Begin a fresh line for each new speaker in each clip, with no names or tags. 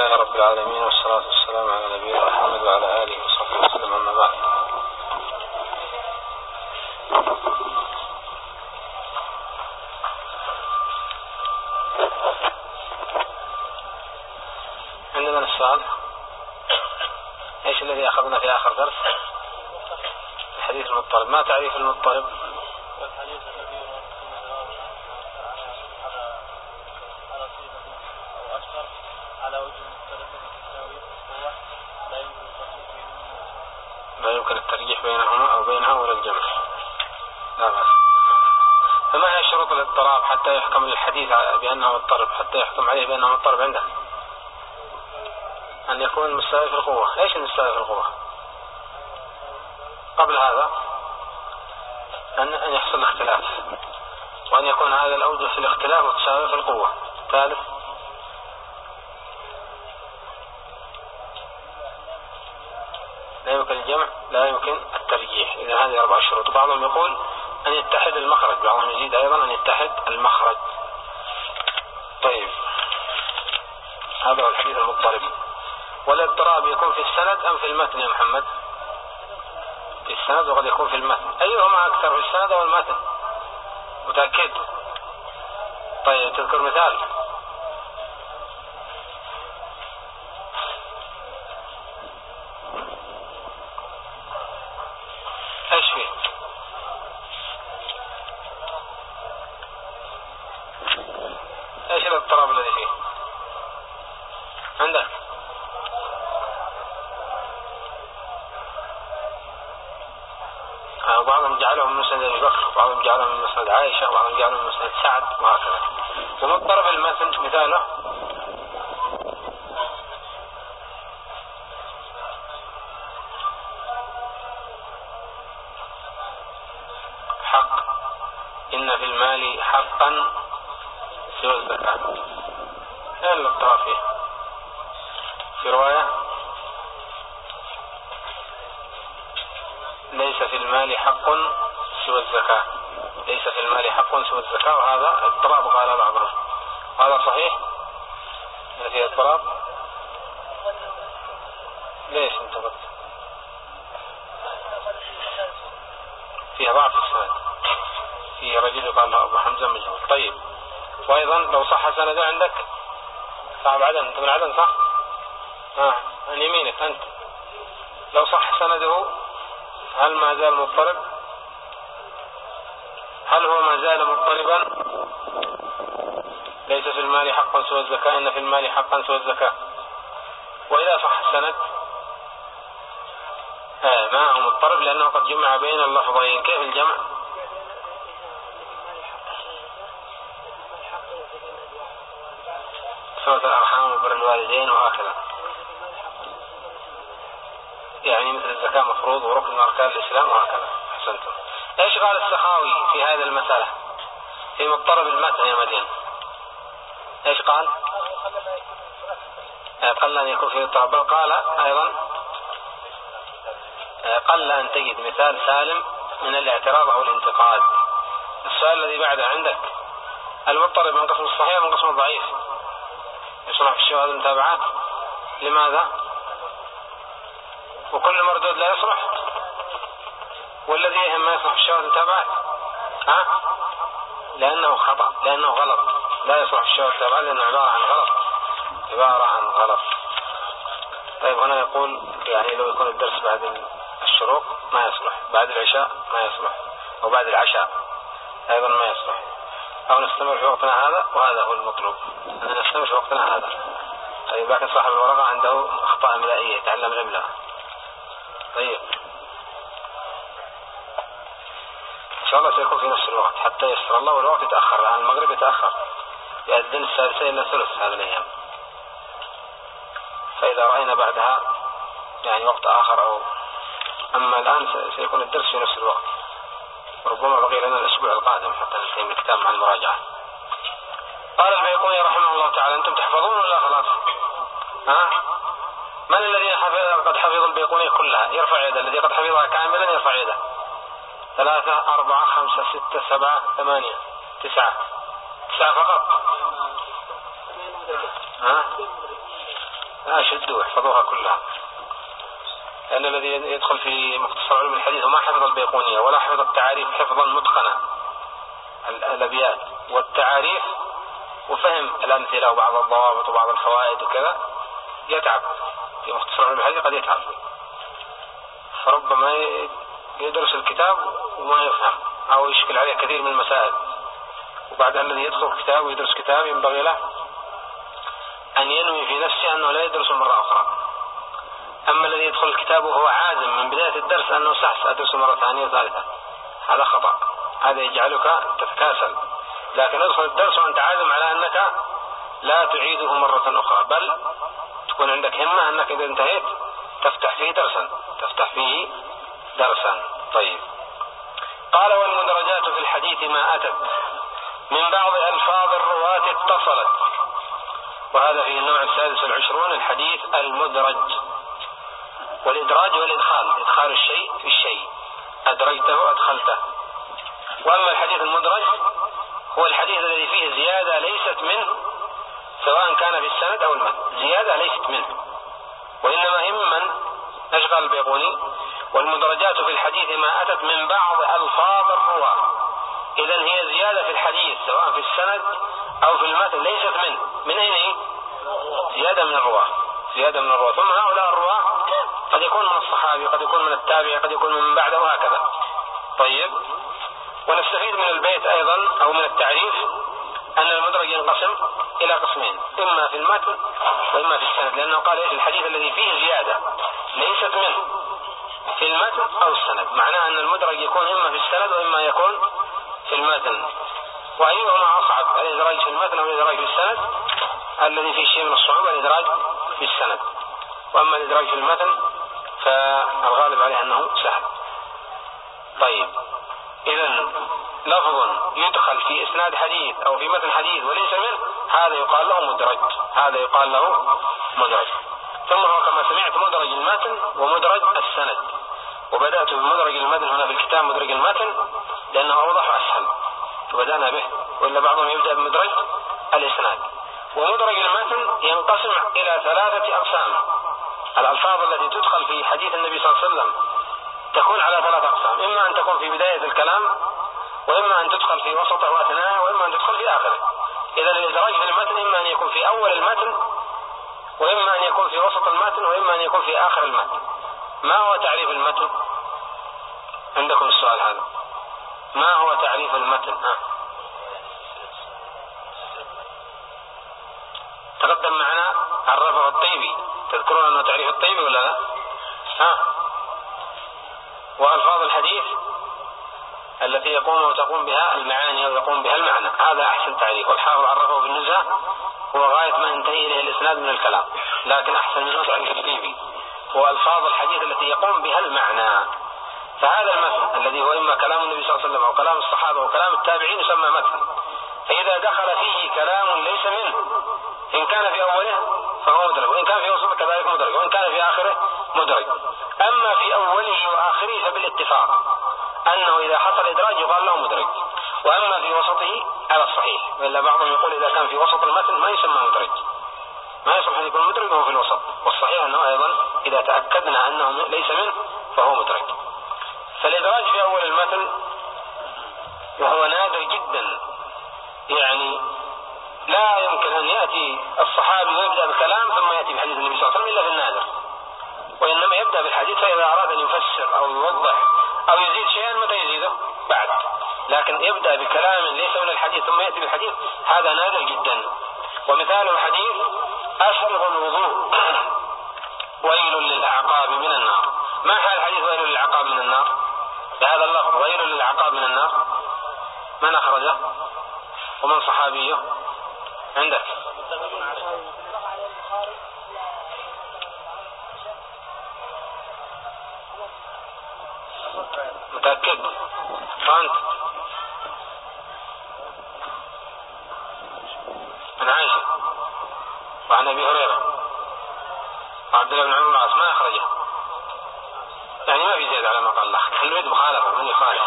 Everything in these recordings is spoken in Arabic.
لله رب العالمين، والصلاة والسلام على نبينا محمد وعلى آله وصحبه وسلم. أما بعد، عندنا السؤال: ايش الذي أخذنا في آخر درس؟ الحديث المضطرب. ما تعريف المضطرب؟
والحديث الذي على صيغة أو أكثر على وجه مختلف تساوي قوة
لا يمكن الترجيح بينهما أو بينها ولا الجمع. لا بأس. فما هي شروط الاضطراب حتى يحكم الحديث بأنه مضطرب، حتى يحكم عليه بأنه مضطرب عنده؟ أن يكون مستوى في القوة. ايش المستوى في القوة؟ قبل هذا أن يحصل اختلاف، وأن يكون هذا الأوجه في الاختلاف متساوي في القوة. ثالث: لا يمكن الجمع، لا يمكن الترجيح. إذا هذه 4 شروط. بعضهم يقول أن يتحد المخرج، بعضهم يزيد أيضا أن يتحد المخرج. طيب، هذا هو الحديث المضطرب. والاضطراب يكون في السند أم في المتن يا محمد؟ في السند، وقد يكون في المتن. أيهما أكثر، في السند أو المتن؟ متأكد؟ طيب، تذكر مثال. ايش فيه؟ ايش الاضطراب الذي فيه عندك؟ وبعضهم جعلهم من مسند ابي بكر، وبعضهم جعلهم من مسند عائشه، وبعضهم جعلهم من مسند سعد، وهكذا. ومضطرب المتن مثاله: حق، إن في المال حقا سوى الزكاة. ايه الاضطراب فيه؟ في رواية: ليس في المال حق سوى الزكاة، ليس في المال حق سوى الزكاة. وهذا اضطراب قال بعضهم. هذا صحيح أن فيه اضطراب؟ ليش انت قلت فيها ضعف السند؟ في رجل يقال له أبو حمزة مجهول. طيب، وأيضا لو صح سنده عندك صاحب عدن، أنت من عدن صح؟ عن يمينك أنت. لو صح سنده هل ما زال مضطرب؟ هل هو ما زال مضطربا؟ ليس في المال حقا سوى الزكاة، إن في المال حقا سوى الزكاة. وإذا صح السند ما هو مضطرب، لأنه قد جمع بين اللفظين. كيف الجمع؟ صلة الأرحام وبر الوالدين وهكذا، يعني مثل الزكاة مفروض وركن من أركان الإسلام وهكذا. أحسنتم. ايش قال السخاوي في هذه المسألة في مضطرب المتن يا مدين؟ ايش قال؟ قل أن يكون في اضطراب، بل قال أيضا قل أن تجد مثال سالم من الاعتراض أو الانتقاد. السؤال الذي بعده عندك: المضطرب من قسم الصحيح من قسم الضعيف؟ يصلح في الشواهد المتابعات. لماذا؟ وكل مردود لا يصلح؟ والذي يهم ما يصلح في الشواهد المتابعات لأنه خطأ، لأنه غلط. لا يصلح في الشواهد المتابعات لأنه عبارة عن غلط، عبارة عن غلط. طيب، هنا يقول يعني لو يكون الدرس بعد الشروق ما يصلح، بعد العشاء ما يصلح، أو بعد العشاء أيضا ما يصلح، أو نستمر في وقتنا هذا، وهذا هو المطلوب أن نستمر في وقتنا هذا. طيب، لكن صاحب الورقة عنده أخطاء إملائية، يتعلم الإملاء. طيب، إن شاء الله سيكون في نفس الوقت حتى يسر الله. والوقت يتأخر، الآن المغرب يتأخر، يأذن 1:30 إلى 1:30 هذه الأيام. فإذا رأينا بعدها يعني وقت آخر أما الآن سيكون الدرس في نفس الوقت. ربما بقي لنا الأسبوع القادم حتى ننتهي من الكتاب مع المراجعة. قال البيقوني رحمه الله تعالى: أنتم تحفظون ولا خلاص؟ من الذي قد حفظ البيقوني كلها؟ يرفع يده. الذي قد حفظها كاملا يرفع يده. 3 4 5 6 7 8 9 فقط. شدوا احفظوها كلها، لأن الذي يدخل في مختصر علوم الحديث وما حفظ البيقونية ولا حفظ التعاريف حفظا متقنا الأبيات والتعاريف وفهم الأمثلة وبعض الضوابط وبعض الفوائد وكذا يتعب في مختصر علوم الحديث، قد يتعب، فربما يدرس الكتاب وما يفهم أو يشكل عليه كثير من المسائل. وبعدها الذي يدخل الكتاب ويدرس كتاب ينبغي له أن ينوي في نفسه أنه لا يدرس مرة أخرى. أما الذي يدخل الكتاب وهو عازم من بداية الدرس أنه سأدرس مرة ثانية وثالثة، هذا خطأ، هذا يجعلك تتكاسل. لكن ادخل الدرس وأنت عازم على أنك لا تعيده مرة أخرى، بل تكون عندك همة أنك إذا انتهيت تفتح فيه درسا. طيب، قال والمدرجات في الحديث ما أتت من بعض ألفاظ الرواة اتصلت، وهذا في النوع 26 الحديث المدرج. والإدراج والإدخال، إدخال الشيء في الشيء، أدرجته أدخلته. وأما الحديث المدرج هو الحديث الذي فيه زيادة ليست منه، سواء كان في السند أو المتن، زيادة ليست منه، وإنما هي ممن أشغل البيقوني. والمدرجات في الحديث ما أتت من بعض ألفاظ الرواة، إذن هي زيادة في الحديث سواء في السند أو في المتن ليست منه. من أين هي؟ زيادة من الرواة. ثم هؤلاء الرواة قد يكون من الصحابي، قد يكون من التابع، قد يكون من بعده، وهكذا. طيب، ونستفيد من البيت أيضا أو من التعريف أن المدرج ينقسم إلى قسمين، إما في المتن وإما في السند، لأنه قال الحديث الذي فيه زيادة ليست منه في المتن أو السند، معناه أن المدرج يكون إما في السند وإما يكون في المتن. وأيهما أصعب، الإدراج في المتن أو الإدراج في السند؟ الذي فيه شيء من الصعوبة الإدراج في السند، وأما الإدراج في المتن فالغالب عليه أنه سهل. طيب، إذن لفظ يدخل في إسناد حديث أو في متن حديث وليس منه، هذا يقال له مدرج. ثم هو كما سمعت مدرج المتن ومدرج السند، وبدأت بمدرج المتن هنا في الكتاب مدرج المتن لأنه أوضح وأسهل فبدأنا به، وإلا بعضهم يبدأ بمدرج الإسناد. ومدرج المتن ينقسم إلى 3 أقسام. الألفاظ التي تدخل في حديث النبي صلى الله عليه وسلم تكون على 3 أقسام، إما أن تكون في بداية الكلام، وإما أن تدخل في وسطه وأثناءه، وإما أن تدخل في آخره. إذا الإدراج في المتن إما أن يكون في أول المتن، وإما أن يكون في وسط المتن، وإما أن يكون في آخر المتن. ما هو تعريف المتن؟ عندكم السؤال هذا، ما هو تعريف المتن؟ تقدم معنا عرفه الطيبي، تذكرون أنه تعريف الطيبي ولا لا؟ وألفاظ الحديث التي يقوم وتقوم بها المعاني أو يقوم بها المعنى، هذا أحسن تعريف، والحافظ عرفه بالنزهة، هو غاية ما ينتهي إليه الإسناد من الكلام، لكن أحسن منه تعريف الطيبي هو ألفاظ الحديث التي يقوم بها المعنى. فهذا المتن الذي هو إما كلام النبي صلى الله عليه وسلم أو كلام الصحابة أو كلام التابعين يسمى متن. فإذا دخل فيه كلام ليس منه، إن كان في أوله فهو مدرج، وإن كان في وسطه كذلك مدرج، وإن كان في آخره مدرج. أما في أوله وآخره فبالاتفاق أنه إذا حصل إدراج يقال له مدرج، وأما في وسطه على الصحيح، وإلا بعضهم يقول إذا كان في وسط المتن ما يسمى مدرج، ما يصلح أن يكون مدرج وهو في الوسط، والصحيح أنه أيضا إذا تأكدنا أنه ليس منه فهو مدرج. فالإدراج في أول المتن وهو نادر جدا، يعني لا يمكن أن يأتي الصحابي ويبدأ بالكلام ثم يأتي بحديث النبي صلى الله عليه وسلم إلا في النادر، وإنما يبدأ بالحديث فإذا أراد أن يفسر أو يوضح أو يزيد شيئا متى يزيده بعد، لكن يبدأ بكلام ليس من الحديث ثم يأتي بالحديث، هذا نادر جدا. ومثال الحديث أسبغ الوضوء ويل للأعقاب من النار. ما حال الحديث ويل للأعقاب من النار بهذا اللفظ ويل للأعقاب من النار؟ من أخرجه ومن صحابيه عندك؟ متأكد؟ فأنت عن عائشة وعن أبي هريرة وعبد الله بن عمر العاص، ما أخرجه، يعني ما في زيادة على ما قال الله، الولد مخالفة، من يخالف؟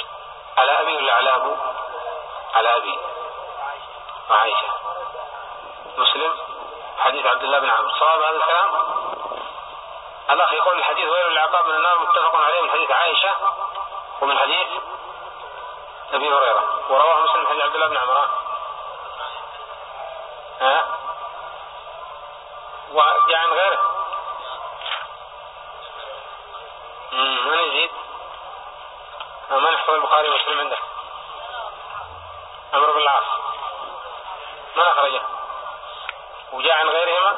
على أبي ولا على أبو؟ على أبي وعائشة. مسلم حديث عبد الله بن عمرو. صواب هذا الكلام؟ الأخ يقول الحديث ويل للعقاب من النار متفق عليه من حديث عائشة ومن حديث أبي هريرة، ورواه مسلم حديث عبد الله بن عمرو. وجاء عن غيره. من يزيد؟ ما نحفظ البخاري ومسلم عنده. عمرو بن العاص من أخرجه؟ وجاء عن غيرهما؟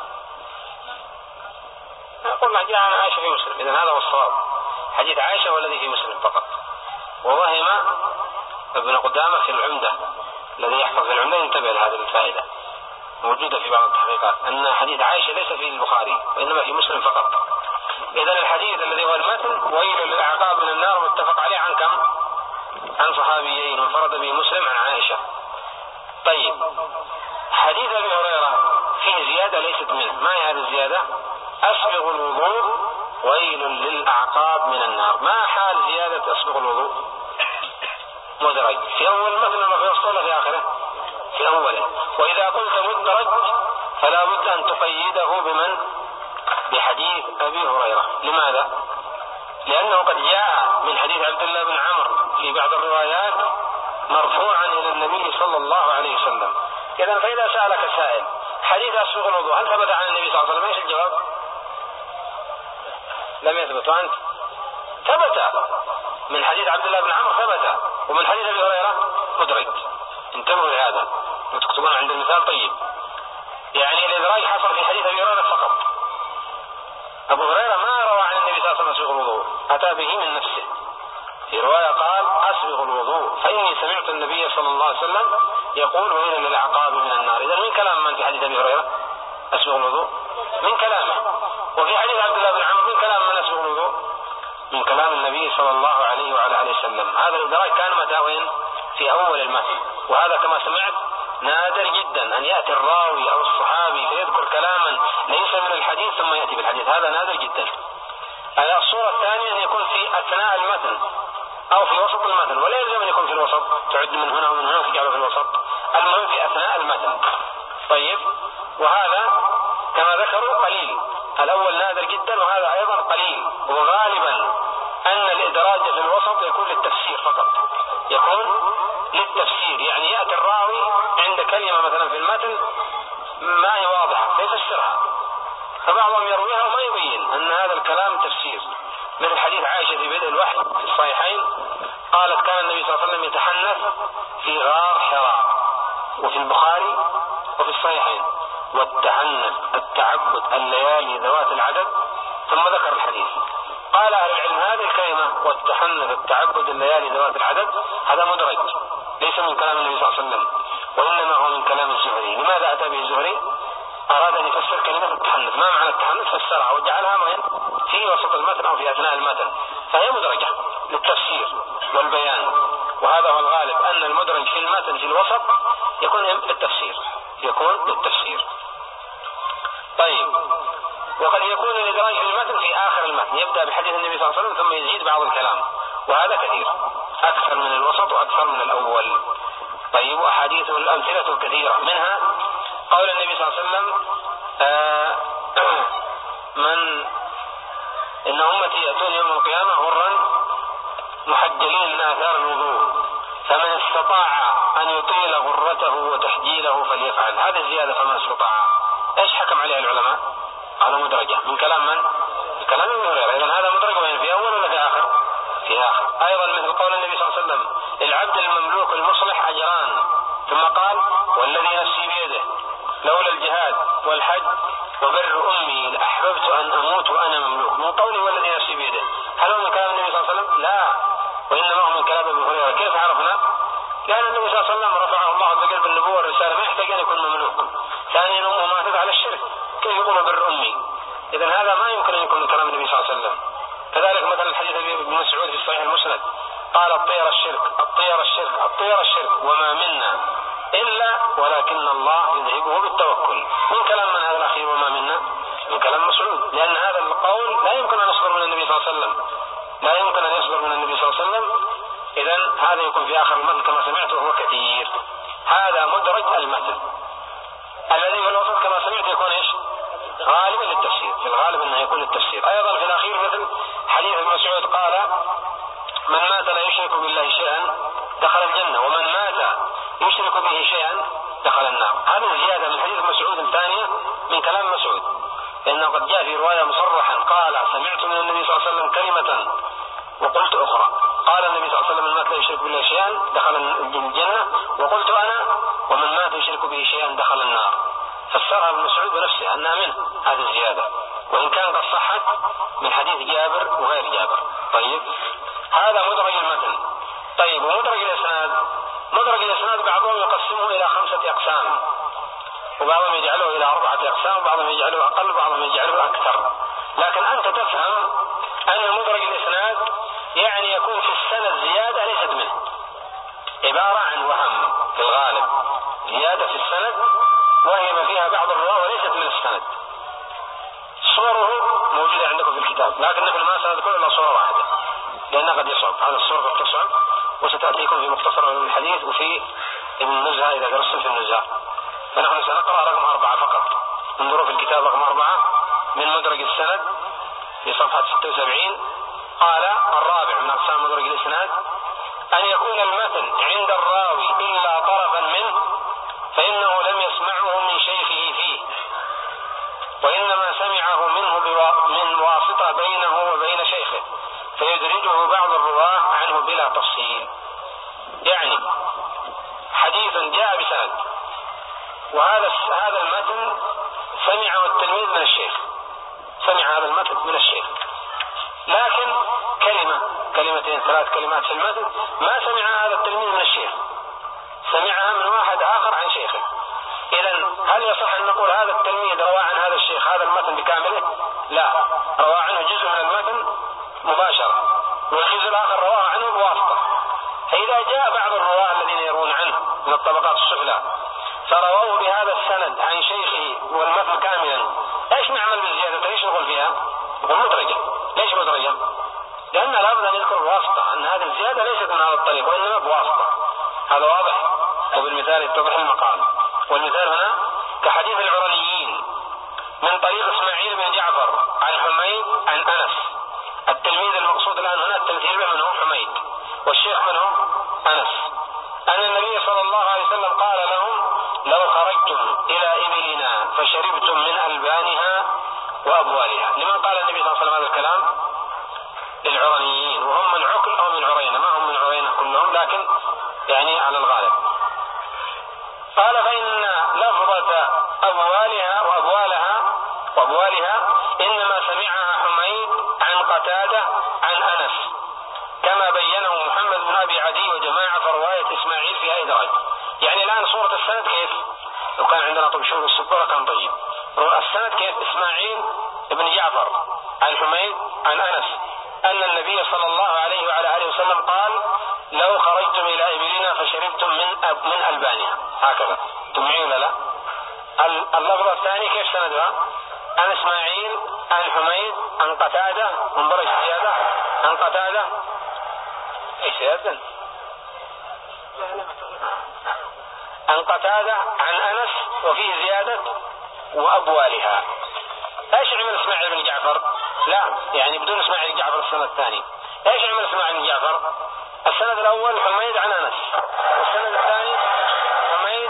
قلنا جاء عن عائشة في مسلم، إذن هذا هو الصواب. حديث عائشة هو الذي في مسلم فقط. ووهم ابن قدامة في العمدة، الذي يحفظ في العمدة ينتبه لهذه الفائدة موجودة في بعض التحقيقات، أن حديث عائشة ليس في البخاري وإنما في مسلم فقط. إذن الحديث الذي هو المتن ويل للعقاب من النار متفق عليه عن كم؟ عن صحابيين، وانفرد به مسلم عن عائشة. طيب، حديث أبي هريرة فيه زيادة ليست منه. ما هي هذه الزيادة؟ أسبغ الوضوء ويل للأعقاب من النار. ما حال زيادة أسبغ الوضوء؟ مدرج في أول مثل ولا في وسط ولا في آخره؟ في أوله. وإذا قلت مدرج فلا بد أن تقيده بمن؟ بحديث أبي هريرة. لماذا؟ لأنه قد جاء من حديث عبد الله بن عمرو في بعض الروايات مرفوعا إلى النبي صلى الله عليه وسلم. إذن فإذا سألك السائل حديث أسبغ الوضوء هل ثبت عن النبي صلى الله عليه وسلم؟ ايش الجواب؟ لم يثبت. وأنت؟ ثبت من حديث عبد الله بن عمرو، ثبت، ومن حديث أبي هريرة مدرج. انتبهوا لهذا وتكتبون عند المثال. طيب، يعني الإدراج حصل في حديث أبي هريرة فقط. أبو هريرة ما روى عن النبي صلى الله عليه وسلم أسبغ الوضوء، أتى به من نفسه. في رواية قال أسبغ الوضوء فإني سمعت النبي صلى الله عليه وسلم يقول ويل للعقاب من النار. إذن من كلام من في حديث أبي هريرة أسبغ الوضوء؟ من كلامه. وفي حديث عبد الله بن عمرو من كلام من أسبغ الوضوء؟ من كلام النبي صلى الله عليه وعلى آله وسلم. هذا الإدراج كان متى وين؟ في أول المتن. وهذا كما سمعت نادر جدا أن يأتي الراوي أو الصحابي فيذكر كلاما ليس من الحديث ثم يأتي بالحديث، هذا نادر جدا. الصورة الثانية أن يكون في أثناء المتن أو في وسط المتن، ولا يلزم أن يكون في الوسط، تعد من هنا ومن هنا وتجعله في الوسط، المهم في أثناء المتن. طيب، وهذا كما ذكروا قليل. الأول نادر جدا وهذا أيضا قليل. وغالبا أن الإدراج في الوسط يكون للتفسير فقط، يكون للتفسير، يعني يأتي الراوي عند كلمة مثلا في المتن ما هي واضحة فيفسرها، فبعضهم يرويها وما يبين أن هذا الكلام تفسير. مثل حديث عائشة في بدء الوحي في الصحيحين قالت كان النبي صلى الله عليه وسلم يتحنث في غار حراء، وفي البخاري وفي الصحيحين. والتحنث التعبد الليالي ذوات العدد، ثم ذكر الحديث. قال أهل العلم هذه الكلمة والتحنث التعبد الليالي ذوات العدد هذا مدرج، ليس من كلام النبي صلى الله عليه وسلم، وإنما هو من كلام الزهري. لماذا أتى به الزهري؟ أراد أن يفسر كلمة التحنث. ما معنى التحنث؟ فسرها وجعلها في وسط المتن أو في أثناء المتن، فهي مدرجة للتفسير والبيان. وهذا هو الغالب أن المدرج في المتن في الوسط يكون للتفسير، يكون للتفسير. طيب، وقد يكون الإدراج في المتن في آخر المتن، يبدأ بحديث النبي صلى الله عليه وسلم ثم يزيد بعض الكلام، وهذا كثير أكثر من الوسط وأكثر من الأول. طيب، وأحاديث الأمثلة كثيرة، منها قول النبي صلى الله عليه وسلم إن أمتي يأتون يوم القيامة غرا محجلين من آثار الوضوء، فمن استطاع أن يطيل غرته وتحجيله فليفعل. هذه الزيادة فمن استطاع، إيش حكم عليها العلماء؟ قالوا مدرجة. من كلام من؟ من كلام ابن هريرة. إذن هذا مدرج وين؟ في أول ولا في آخر؟ في آخر. أيضا مثل قول النبي صلى الله عليه وسلم العبد المملوك المصلح أجران، ثم قال والذي نفسي بيده لولا الجهاد والحج وبر أمي لأحببت أن أموت وأنا مملوك. من قوله والذي نفسي بيده، هل هو من كلام النبي صلى الله عليه وسلم؟ لا، وإنما هو من كلام ابن هريرة. كيف عرفنا؟ لأن النبي صلى الله عليه وسلم رفعه الله عز وجل بالنبوة والرسالة، ما يحتاج أن يكون مملوك. ثانيا أمه ماتت على الشرك، كيف يقول بر أمي؟ إذن هذا ما يمكن أن يكون من كلام النبي صلى الله عليه وسلم. كذلك مثلا الحديث ابن مسعود في الصحيح المسند قال الطير الشرك الطير الشرك الطير الشرك وما منا إلا ولكن الله يذهبه بالتوكل. من كلام من هذا الأخير وما منا؟ من كلام مسعود، لأن هذا القول لا يمكن أن يصدر من النبي صلى الله عليه وسلم، لا يمكن أن يصدر من النبي صلى الله عليه وسلم. إذن هذا يكون في آخر المتن كما سمعت وهو كثير. هذا مدرج المتن. الذي في الوسط كما سمعت يكون ايش؟ غالبا للتفسير، في الغالب انه يكون التفسير. ايضا في الاخير مثل حديث ابن مسعود قال: من مات لا يشرك بالله شيئا دخل الجنة، ومن مات يشرك به شيئا دخل النار. هذه زيادة من حديث مسعود الثانية من كلام مسعود، لأنه قد جاء في رواية مصرحا قال: سمعت من النبي صلى الله عليه وسلم كلمة وقلت أخرى. قال النبي صلى الله عليه وسلم: من مات لا يشرك بالله شيئا دخل الجنة، وقلت أنا: ومن مات يشرك به شيئا دخل النار. فسرها ابن مسعود بنفسه أنها منه هذه الزيادة، وإن كان قد صحت من حديث جابر وغير جابر. طيب، هذا مدرج المتن. طيب، ومدرج الإسناد، مدرج الإسناد بعضهم يقسمه إلى 5 أقسام، وبعضهم يجعله إلى 4 أقسام، وبعضهم يجعله أقل، وبعضهم يجعله أكثر. لكن أنت تفهم أن مدرج الإسناد يعني يكون في السند زيادة ليست منه، عبارة عن وهم في الغالب، زيادة في السند وهم فيها بعض الرواة وليست من السند. صوره موجودة عندكم في الكتاب، لكن نحن ما سنذكر إلا صورة واحدة لأنها قد يصعب، هذا الصورة قد تصعب، وستأتيكم في مختصر الحديث وفي النزهة إذا درستم في النزهة. فنحن سنقرأ رقم 4 فقط. انظروا في الكتاب رقم 4 من مدرج السند في صفحة 76. قال: الرابع من أقسام مدرج الإسناد أن يكون المتن عند الراوي إلا طرفا منه، فإنه لم يسمعه من شيخه فيه، وإنما سمعه منه من واسطة بينه وبين شيخه، فيدرجه بعض الرواة عنه بلا تفصيل. يعني حديث جاء بسند، وهذا المتن سمعه التلميذ من الشيخ، سمع هذا المتن من الشيخ، لكن كلمتين 3 كلمات في المتن ما سمع هذا التلميذ من الشيخ، سمعها من واحد آخر عن شيخه. إذن هل يصح أن نقول هذا التلميذ روى عن هذا الشيخ هذا المتن بكامله؟ لا، روى عنه جزء من المتن مباشرة، والجزء الآخر رواه عنه بواسطة. فإذا جاء بعض الرواة الذين يروون عنه من الطبقات السفلى فرووا بهذا السند عن شيخه والمتن كاملا، ايش نعمل بالزيادة؟ ايش نقول فيها؟ نقول مدرجة. ليش مدرجة؟ لأن لابد أن نذكر الواسطة، أن هذه الزيادة ليست من هذا الطريق وإنما بواسطة. هذا واضح، وبالمثال يتضح المقال. والمثال هنا كحديث العرنيين من طريق إسماعيل بن جعفر عن حميد عن أنس. التلميذ المقصود الآن هنا التمثيل به من هو حميد، والشيخ من هو أنس. أن النبي صلى الله عليه وسلم قال لهم: لو خرجتم إلى إبلنا فشربتم من ألبانها وأبوالها. لمن قال النبي صلى الله عليه وسلم هذا الكلام؟ للعرنيين، وهم من عقل أو من عرينة، ما هم من عرينة كلهم، لكن يعني على الغالب. قال: فإن لفظة أبوالها وأبوالها إنما سمعها حميد عن قتادة عن أنس، كما بينه محمد بن أبي عدي وجماعة، فرواية إسماعيل فيها إدراج. يعني الآن صورة السند كيف؟ لو كان عندنا طب شغل السبورة كان طيب. السند كيف؟ إسماعيل بن جعفر عن حميد عن أنس أن النبي صلى الله عليه وعلى آله وسلم قال: لو خرجتم إلى إبلنا فشربتم من ألبانها. هكذا تمعين ولا لا؟ اللفظة الثانية كيف سندها؟ عن إسماعيل عن حميد عن قتادة، منبرج زيادة عن قتادة، ايش زيادة؟ عن قتادة عن أنس، وفيه زيادة وأبوالها. ايش عمل إسماعيل بن جعفر؟ لا، يعني بدون إسماعيل بن جعفر السنة الثاني. ايش عمل إسماعيل بن جعفر؟ السند الأول حميد عن أنس، والسند الثاني حميد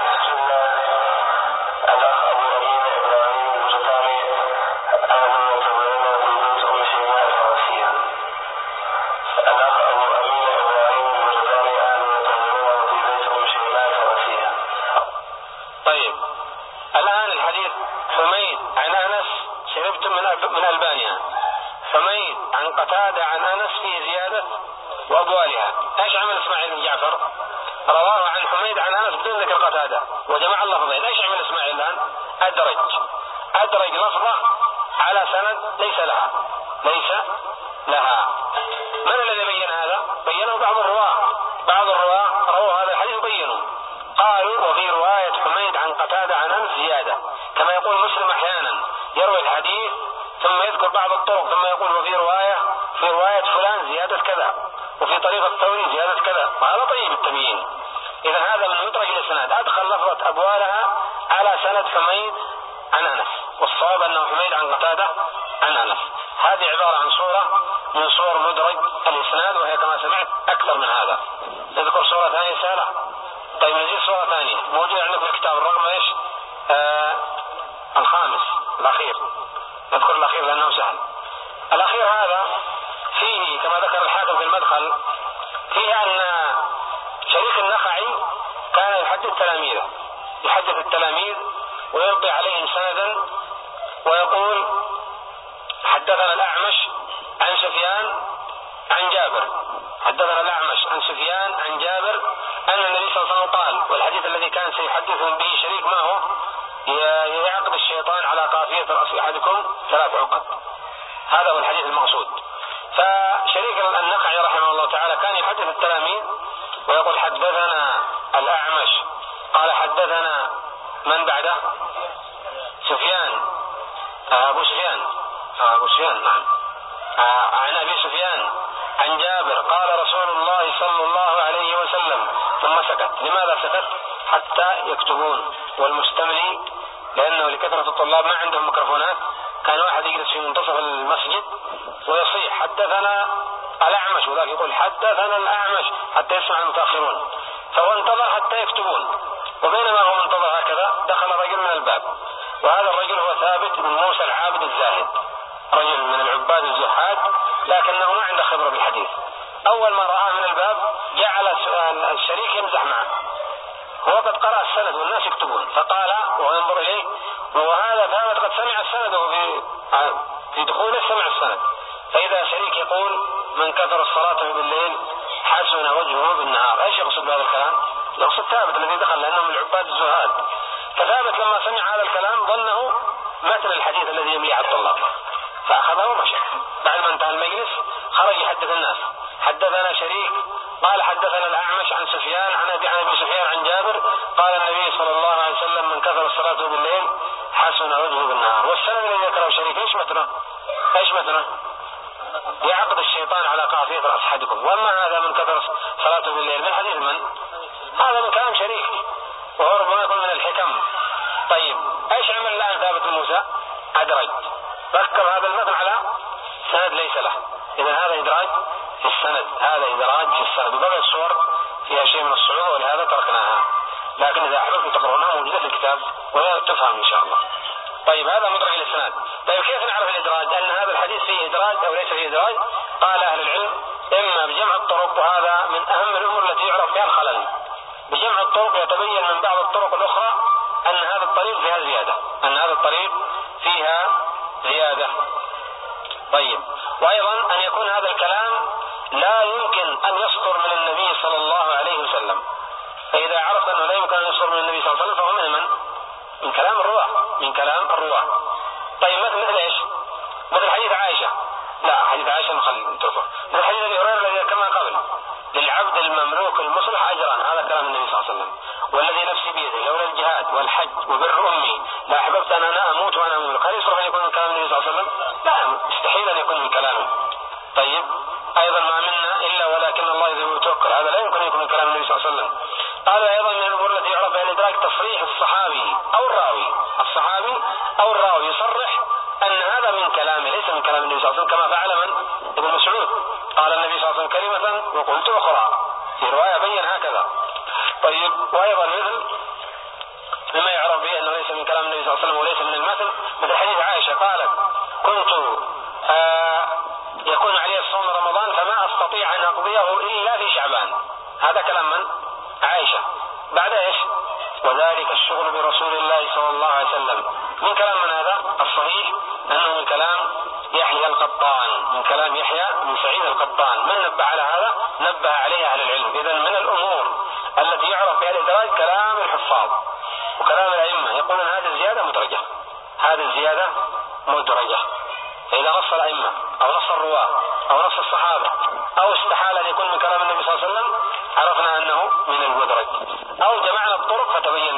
طيب الآن الحديث حميد عن أنس شربتم من ألبانها، حميد عن قتادة عن أنس فيه زيادة وأبوالها. ايش عمل إسماعيل بن جعفر؟ رواه عن حميد عن أنس بدون ذكر قتادة وجمع اللفظين. ايش عمل إسماعيل الآن؟ أدرج لفظة على سند ليس لها. من الذي بين هذا؟ بينه بعض الرواة رووا هذا الحديث بينوا، قالوا: وفي رواية حميد عن قتادة عن أنس زيادة، كما يقول مسلم أحيانا يروي الحديث ثم يذكر بعض الطرق ثم يقول: وفي رواية فلان زيادة كذا، وفي طريق الثوري زيادة كذا. وهذا طيب التبيين، إذا هذا من مدرج الإسناد، أدخل لفظة أبوالها على سند حميد عن أنس، والصواب أنه حميد عن قتادة عن أنس. هذه عبارة عن صورة من صور مدرج الإسناد، وهي كما سمعت أكثر من هذا. نذكر صورة ثانية سهلة. طيب نزيد صورة ثانية موجودة عندكم في الكتاب، الرقم إيش؟ الخامس الأخير. نذكر الأخير لأنه سهل. الأخير هذا فيه كما ذكر الحاكم في المدخل، فيه أن شريك النخعي كان يحدث تلاميذه، يحدث التلاميذ ويلقي عليهم سندا ويقول حدثنا الأعمش عن سفيان عن جابر، حدثنا الأعمش عن سفيان عن جابر أن النبي صلى الله عليه وسلم قال. والحديث الذي كان سيحدثهم به شريك ما هو؟ يعقد الشيطان على قافية رأس أحدكم 3 عقد. هذا هو الحديث المقصود. فشريك النخعي رحمه الله تعالى كان يحدث التلاميذ ويقول حدثنا الأعمش قال حدثنا من بعده؟ سفيان، أبو سفيان نعم، عن أبي سفيان عن جابر قال رسول الله صلى الله عليه وسلم، ثم سكت. لماذا سكت؟ حتى يكتبون. والمستملي لأنه لكثرة الطلاب ما عندهم ميكروفونات، كان واحد يجلس في منتصف المسجد ويصيح حدثنا الأعمش، وذاك يقول حدثنا الأعمش حتى يسمع المتأخرون، فهو انتظر حتى يكتبون. وبينما هو منتظر هكذا دخل رجل من الباب، وهذا الرجل هو ثابت بن موسى العابد الزاهد، رجل من العباد الزهاد لكنه ما عنده خبرة بالحديث. أول ما رآه من الباب جعل الشريك يمزح معه، هو قد قرأ السند والناس يكتبون، فقال وهو ينظر إليه وهذا ثابت قد سمع السند، في دخوله سمع السند، فإذا شريك يقول من كثر الصلاة بالليل حسن وجهه بالنهار. ايش يقصد بهذا الكلام؟ يقصد ثابت الذي دخل لأنه من العباد الزهاد. فثابت لما سمع هذا الكلام ظنه مثل الحديث الذي يملي عبد الله، فأخذه ومشى. بعد ما انتهى المجلس خرج يحدث الناس، حدثنا شريك قال حدثنا الأعمش عن سفيان عن أبي سفيان عن جابر قال النبي صلى الله عليه وسلم من كثر الصلاة بالليل حسن وجهه بالنهار. والسند الذي ذكره شريك ايش مثله؟ يعقد الشيطان على قافية رأس أحدكم. وأما هذا من كثر صلاته بالليل من حديث من؟ هذا من كلام شريك، وهو ربما يكون من الحكم. طيب ايش عمل الآن ثابت بن موسى؟ أدرج، ركب هذا المثل على سند ليس له. إذا هذا إدراج في السند، هذا إدراج في السند، وبقى الصور فيها شيء من الصعوبة ولهذا تركناها، لكن إذا أحببتم تقرؤونها موجودة في الكتاب وهي تفهم إن شاء الله. طيب هذا مدرج الإسناد. طيب كيف نعرف الإدراج؟ أن هذا الحديث فيه إدراج أو ليس فيه إدراج؟ قال أهل العلم إما بجمع الطرق، وهذا من أهم الأمور التي يعرف بها الخلل. بجمع الطرق يتبين من بعض الطرق الأخرى أن هذا الطريق فيها زيادة، طيب وأيضا أن يكون هذا الكلام لا يمكن أن يصدر من النبي صلى الله عليه وسلم. فإذا عرفت أنه لا يمكن أن يصدر من النبي صلى الله عليه وسلم فهو من كلام الرواة. طيب مثل إيش؟ مثل حديث عائشة، لا حديث عائشة نتركه. مثل حديث أبي هريرة الذي كما قبل للعبد المملوك المصلح أجران، هذا كلام النبي صلى الله عليه وسلم. والذي نفسي بيده لولا الجهاد والحج وبر أمي لا أحببت أن أنا أموت وأنا مملوك. هل يصلح أن يكون من كلام النبي صلى الله عليه وسلم؟ لا، مستحيل أن يكون من كلامه. طيب أيضا ما منا إلا ولكن الله يذهب ويتوكل، هذا لا يمكن أن يكون من كلام النبي صلى الله عليه وسلم. قال أيضا من الأمور التي يعرف بها الإدراك تصريح الصحابي أو الراوي يصرح أن هذا من كلامه ليس من كلام النبي صلى الله عليه وسلم، كما فعل من؟ ابن مسعود قال النبي صلى الله عليه وسلم كلمة وقلت أخرى، في رواية بين هكذا. طيب وأيضا مما يعرف به أنه ليس من كلام النبي صلى الله عليه وسلم وليس من المثل مثل حديث عائشة قالت كنت يكون علي الصوم رمضان فما أستطيع أن أقضيه إلا في شعبان. هذا كلام من؟ عائشة. بعد إيش؟ وذلك الشغل برسول الله صلى الله عليه وسلم. من كلام من هذا؟ الصحيح أنه من كلام يحيى القطان، من كلام يحيى بن سعيد القطان. من نبه على هذا؟ نبه عليه أهل العلم. إذن من الأمور التي يعرف بها الإدراج كلام الحفاظ وكلام الأئمة، يقولون هذه الزيادة مدرجة. فإذا نص الأئمة أو نص الرواة أو نص الصحابة أو استحال أن يكون من كلام النبي صلى الله عليه وسلم عرفنا أنه من المدرج. أو جمعنا الطرق فتبين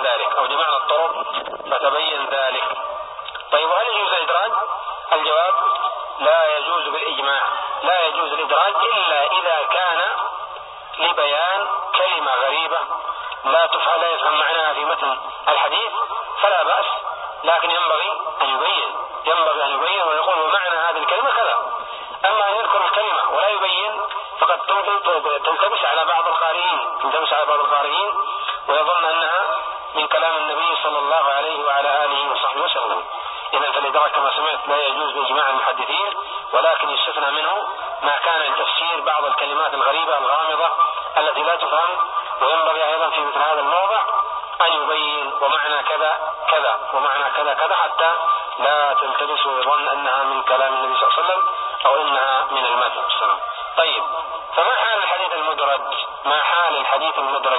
ذلك. طيب وهل يجوز الإدراج؟ الجواب لا يجوز بالإجماع، لا يجوز الإدراج إلا إذا كان لبيان كلمة غريبة لا يفهم معناها في متن الحديث فلا بأس، لكن ينبغي أن يبين ويقول ومعنى هذه الكلمة كذا. أما أن يذكر الكلمة ولا يبين فقد تلتبس على بعض القارئين ويظن أنها من كلام النبي صلى الله عليه وعلى آله وصحبه وسلم. إذا فالإدراك كما سمعت لا يجوز بإجماع المحدثين، ولكن يستثنى منه ما كان لتفسير بعض الكلمات الغريبة الغامضة التي لا تفهم، وينبغي أيضا في مثل هذا الموضع أن يبين ومعنى كذا كذا ومعنى كذا كذا حتى لا تلتبس ويظن أنها من كلام النبي صلى الله عليه وسلم أو إنها من المتن والسلام. طيب، فما حال الحديث المدرج؟ ما حال الحديث المدرج؟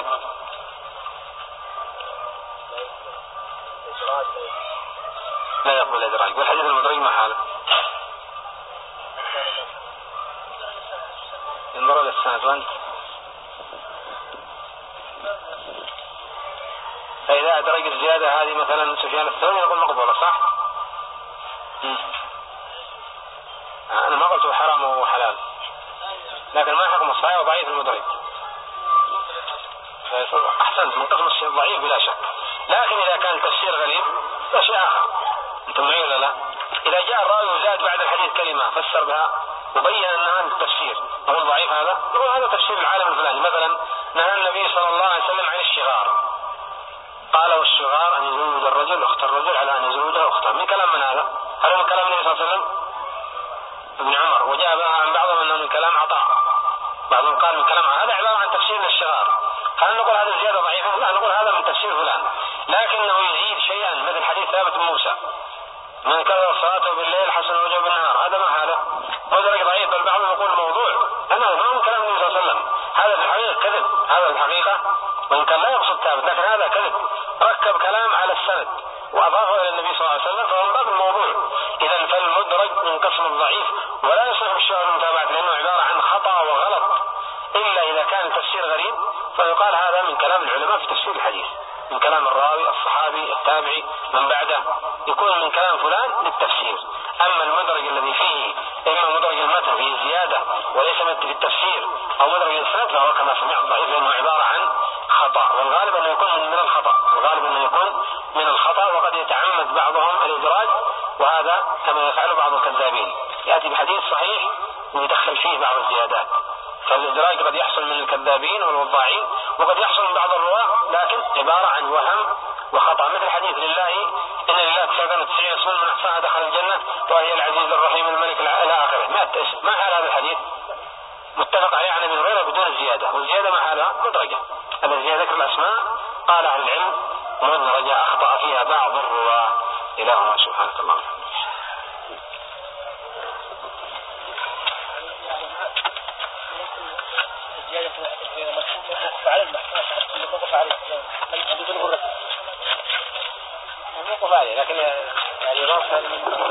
لا يقبل إدراج. والحديث المدرج ما حاله؟ انظروا للسند. وأنت فإذا أدرج الزيادة هذه مثلا سفيان الثوري يقول مقبولة، صح؟ أنا ما قلت حرام وحلال، لكن ما حكم الصحيح وضعيف المدرج. أحسنت، من قسم الشيء ضعيف بلا شك، لكن إذا كان تفسير غريب فشيء آخر. أنتم معي ولا لا؟ إذا جاء الراوي وزاد بعد الحديث كلمة فسر بها وبين أنها من التفسير، نقول ضعيف هذا؟ نقول هذا تفسير العالم الفلاني. مثلا نهى النبي صلى الله عليه وسلم عن الشغار، قال والشغار أن يزوج الرجل أخت الرجل على أن يزوجها أختها. من كلام من هذا؟ هل من كلام النبي صلى الله عليه وسلم؟ ابن عمر. وجاء عن بعضهم أنه من كلام عطاء، بعضهم قال من كلام هذا عبارة عن تفسير للشغار. هل نقول هذا زيادة ضعيفة؟ لا، نقول هذا من تفسير فلان، لكنه يزيد شيئا مثل حديث ثابت بن موسى من كذا صلاته بالليل حسن وجهه بالنهار. هذا ما هذا مدرج ضعيف، بل بعضهم يقول موضوع. أنا ما من كلام النبي صلى الله عليه وسلم، هذا في الحقيقة كذب، هذا في الحقيقة وإن كان لا يقصد ثابت لكن هذا كذب، ركب كلام على السند وأضافه إلى النبي صلى الله عليه وسلم، فهو من باب الموضوع. إذا فالمدرج من قسم الضعيف ولا يصح الشهر المتابعة، لأنه عبارة عن خطأ وغلط، إلا إذا كان التفسير غريب فيقال هذا من كلام العلماء في تفسير الحديث، من كلام الراوي الصحابي التابعي من بعده، يكون من كلام فلان للتفسير. أما المدرج الذي فيه إما مدرج المتن فيه زيادة وليس في التفسير أو مدرج السند فهو كما سمعت ضعيف، لأنه عبارة عن خطأ، والغالب أنه يكون من الخطأ، وقد يتعمد بعضهم الإدراج، وهذا كما يفعل بعض الكذابين، يأتي بحديث صحيح ويدخل فيه بعض الزيادات. فالإدراج قد يحصل من الكذابين والوضاعين، وقد يحصل من بعض الرواة، لكن عبارة عن وهم وخطأ، مثل حديث لله إن لله 99 اسما من أحصاها دخل الجنة وهي العزيز الرحيم الملك إلى آخره 100 اسم. ما حال هذا الحديث؟ متفق عليه عن ابن هريرة بدون الزيادة، والزيادة ما حالها؟ مدرجة. الذي ذكر الأسماء قال أهل العلم مدرجة أخطأ فيها بعض الرواة. إلهنا سبحانه الله. لكن يعني